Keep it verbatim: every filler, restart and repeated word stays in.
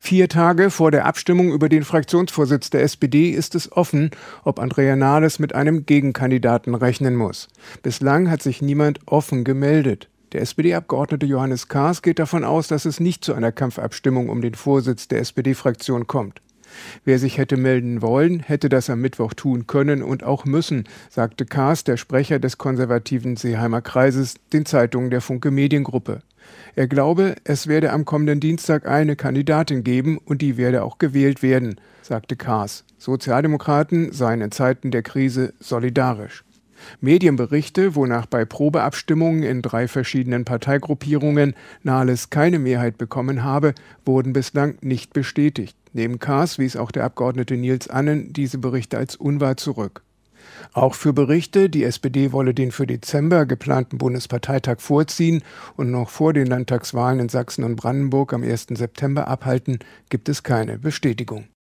Vier Tage vor der Abstimmung über den Fraktionsvorsitz der S P D ist es offen, ob Andrea Nahles mit einem Gegenkandidaten rechnen muss. Bislang hat sich niemand offen gemeldet. Der S P D-Abgeordnete Johannes Kahrs geht davon aus, dass es nicht zu einer Kampfabstimmung um den Vorsitz der S P D-Fraktion kommt. Wer sich hätte melden wollen, hätte das am Mittwoch tun können und auch müssen, sagte Kahrs, der Sprecher des konservativen Seeheimer Kreises, den Zeitungen der Funke Mediengruppe. Er glaube, es werde am kommenden Dienstag eine Kandidatin geben und die werde auch gewählt werden, sagte Kahrs. Sozialdemokraten seien in Zeiten der Krise solidarisch. Medienberichte, wonach bei Probeabstimmungen in drei verschiedenen Parteigruppierungen Nahles keine Mehrheit bekommen habe, wurden bislang nicht bestätigt. Neben Kahrs wies auch der Abgeordnete Nils Annen diese Berichte als unwahr zurück. Auch für Berichte, die S P D wolle den für Dezember geplanten Bundesparteitag vorziehen und noch vor den Landtagswahlen in Sachsen und Brandenburg am ersten September abhalten, gibt es keine Bestätigung.